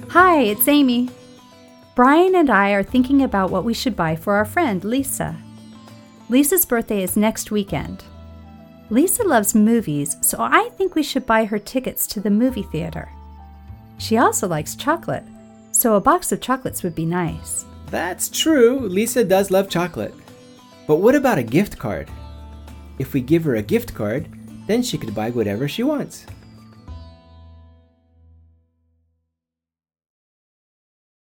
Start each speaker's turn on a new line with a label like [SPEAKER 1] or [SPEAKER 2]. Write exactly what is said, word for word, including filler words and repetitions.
[SPEAKER 1] Hi, it's Amy. Brian and I are thinking about what we should buy for our friend, Lisa. Lisa's birthday is next weekend. Lisa loves movies, so I think we should buy her tickets to the movie theater. She also likes chocolate, so a box of chocolates would be nice.
[SPEAKER 2] That's true. Lisa does love chocolate. But what about a gift card? If we give her a gift card, then she could buy whatever she wants.